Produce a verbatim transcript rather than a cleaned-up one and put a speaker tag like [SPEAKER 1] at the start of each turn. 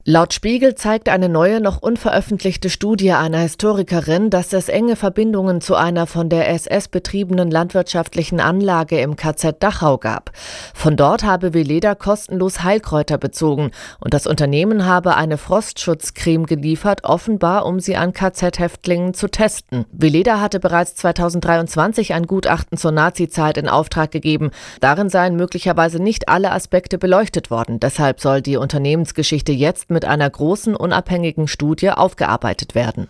[SPEAKER 1] Laut Spiegel zeigt eine neue, noch unveröffentlichte Studie einer Historikerin, dass es enge Verbindungen zu einer von der S S betriebenen landwirtschaftlichen Anlage im K Z Dachau gab. Von dort habe Weleda kostenlos Heilkräuter bezogen und das Unternehmen habe eine Frostschutzcreme geliefert, offenbar um sie an K Z-Häftlingen zu testen. Weleda hatte bereits zweitausenddreiundzwanzig ein Gutachten zur Nazizeit in Auftrag gegeben. Darin seien möglicherweise nicht alle Aspekte beleuchtet worden. Deshalb soll die Unternehmensgeschichte jetzt mit einer großen, unabhängigen Studie aufgearbeitet werden.